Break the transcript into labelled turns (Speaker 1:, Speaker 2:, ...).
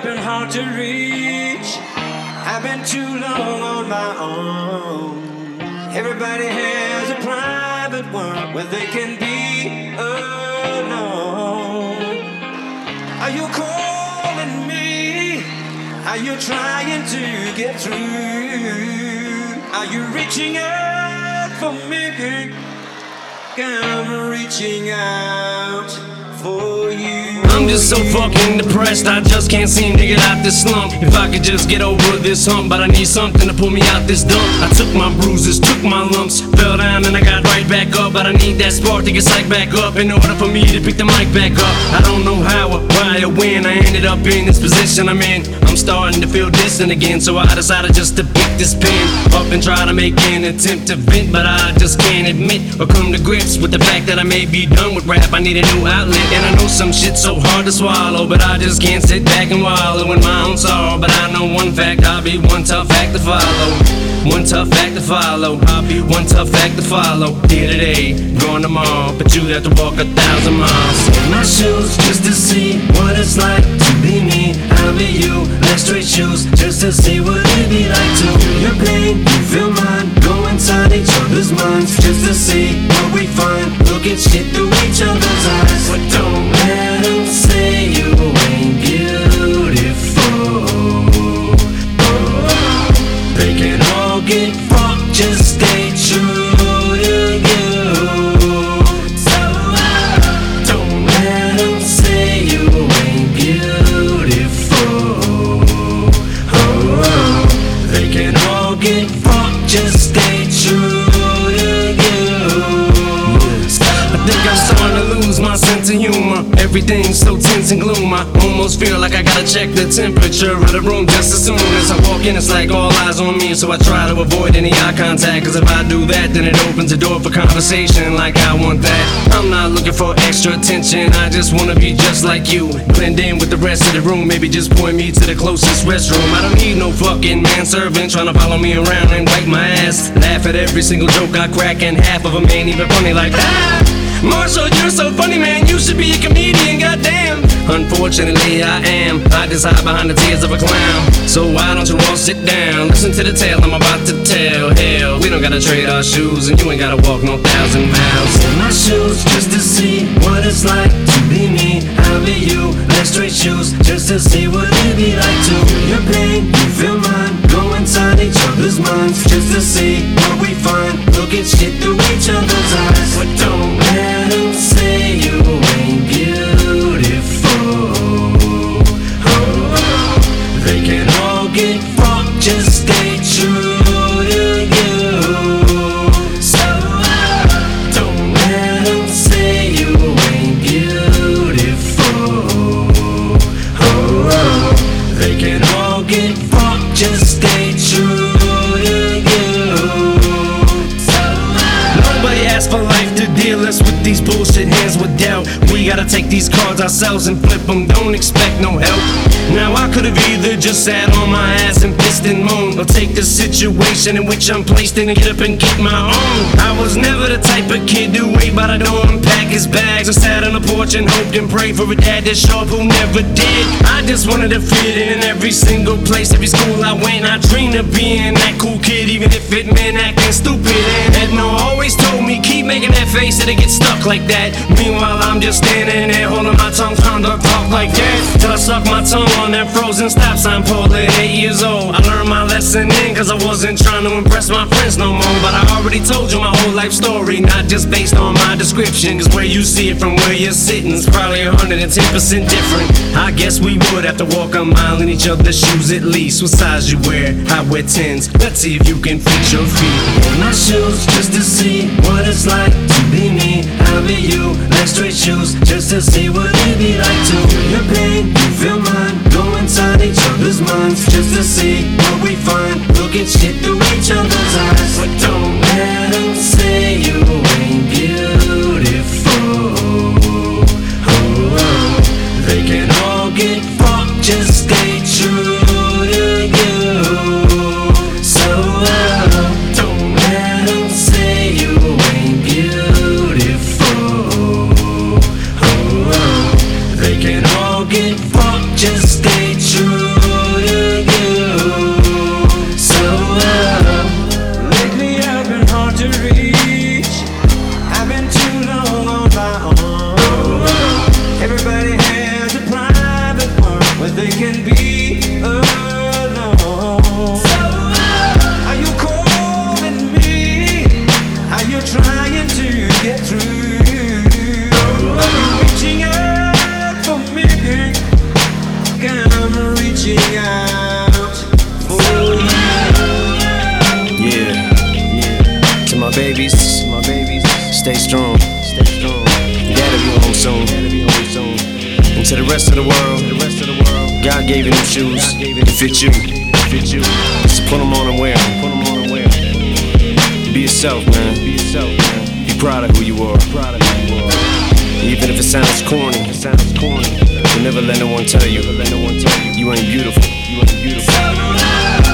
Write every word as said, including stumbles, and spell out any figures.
Speaker 1: been hard to reach. I've been too long on my own. Everybody has a private world where they can be alone. Are you calling me? Are you trying to get through? Are you reaching out for me? I'm reaching out for you.
Speaker 2: I'm just so fucking depressed, I just can't seem to get out this slump. If I could just get over this hump, but I need something to pull me out this dump. I took my bruises, took my lumps, fell down and I got right back up. But I need that spark to get psyched back up in order for me to pick the mic back up. I don't know how or why or when I ended up in this position I'm in. I'm starting to feel distant again, so I decided just to pick this pen up and try to make an attempt to vent. But I just can't admit or come to grips with the fact that I may be done with rap. I need a new outlet, and I know some shit's so hard to swallow, but I just can't sit back and wallow in my own sorrow. But I know one fact, I'll be one tough act to follow. One tough act to follow. I'll be one tough act to follow. Here today, gone tomorrow, but you'd have to walk a thousand miles in my shoes just to see what it's like to be me. I'll be you, like straight shoes, just to see what it'd be like to feel your pain, you feel mine. Go inside each other's minds just to see what we find. Look at shit through each other's eyes, but don't let them say you ain't beautiful. Oh, they can all get fucked, just stay true to you. So uh, don't let them say you ain't beautiful. Oh, they can all get fucked, just stay true to you. I think I'm starting to lose my sense of humor. Everything's so tense and gloom. I almost feel like I gotta check the temperature of the room just as soon as I walk in. It's like all eyes on me, so I try to avoid any eye contact. Cause if I do that, then it opens the door for conversation like I want that. I'm not looking for extra attention, I just wanna be just like you. Blend in with the rest of the room, maybe just point me to the closest restroom. I don't need no fucking manservant trying to follow me around and wipe my ass. Laugh at every single joke I crack, and half of them ain't even funny like ah! Marshall, you're so funny, man, you should be a comedian, goddamn. Unfortunately, I am. I just hide behind the tears of a clown. So why don't you all sit down? Listen to the tale I'm about to tell. Hell, we don't gotta trade our shoes, and you ain't gotta walk no thousand miles in my shoes just to see what it's like to be me. I'll be you, like straight shoes, just to see what it'd be like to feel your pain, you feel mine. Go inside each other's minds just to see what we find. Look at shit through each other's eyes, but don't let them say you ain't beautiful. Oh, they can all get fucked, just stay true to you. So uh, don't let them say you ain't beautiful. Oh, they can all get fucked, just stay true to you. So uh, nobody asked for life to deal us with these bullshit hands with doubt. We gotta take these cards ourselves and flip them, don't expect no help. Now I could've either just sat on my ass and pissed and moaned, or take the situation in which I'm placed in and get up and get my own. I was never the type of kid to wait by the door and pack his bags, or sat on the porch and hoped and prayed for a dad that sharp who never did. I just wanted to fit in every single place, every school I went. I dreamed of being that cool kid, even if it meant acting stupid. And Edna always told me, keep making that face, it'll get stuck like that. Meanwhile I'm just standing there holding my tongue, trying to talk like that, till I suck my tongue on that frozen stop sign pole at eight years old. I learned my lesson in, cause I wasn't trying to impress my friends no more. But I already told you my whole life story, not just based on my description. Cause where you see it from where you're sitting is probably one hundred ten percent different. I guess we would have to walk a mile in each other's shoes at least. What size you wear? I wear tens. Let's see if you can fit your feet in my shoes just to see what it's like to be me. I'll be you, like straight shoes, just to see what it'd be like to feel your pain, you feel mine. Go inside each other's minds just to see what we find. Look at shit through each other's eyes, but don't let them say you ain't beautiful. Oh, they can all get fucked, just stay true to you. So uh, don't let them say you ain't beautiful. Oh, they can all get fucked, just stay true. the rest of the world, God gave you them shoes to fit you. So put them on and wear them. Be yourself, man. Be proud of who you are. Even if it sounds corny, you'll never let no one tell you you ain't beautiful.